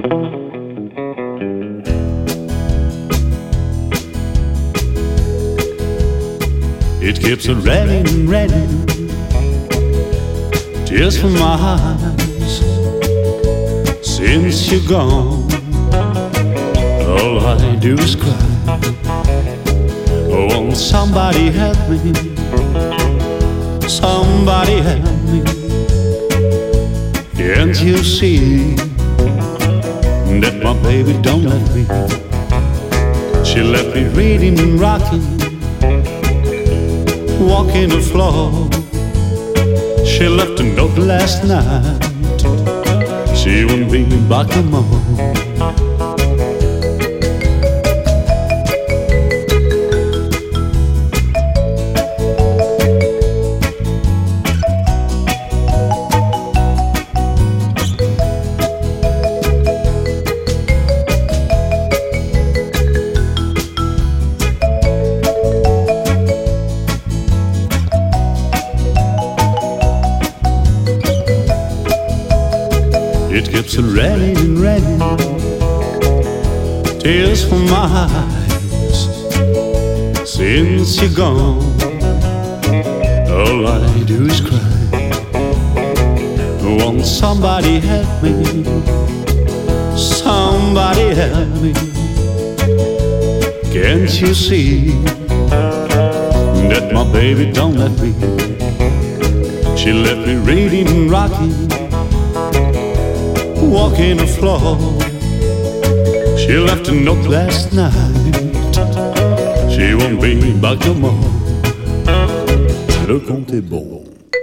It keeps a raining and raining, tears from my eyes. Since you're gone, all I do is cry. Oh, won't somebody help me? Somebody help me. Can't you see that my baby don't let me? She left me reading and rocking, walking the floor. She left a note last night. She won't be back no more. It keeps raining and raining, tears from my eyes. Since you're gone, all I do is cry. Won't somebody help me? Somebody help me. Can't you see that my baby don't let me? She left me reading and rocking, walking the floor. She left a note last night. She won't be back no more. Le compte est bon.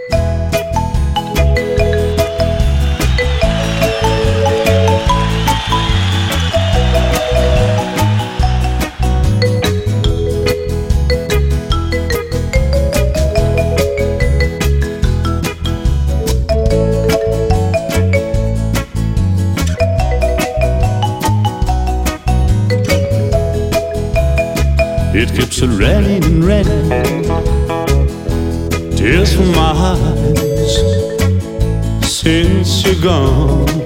It keeps raining and raining, tears from my eyes. Since you're gone,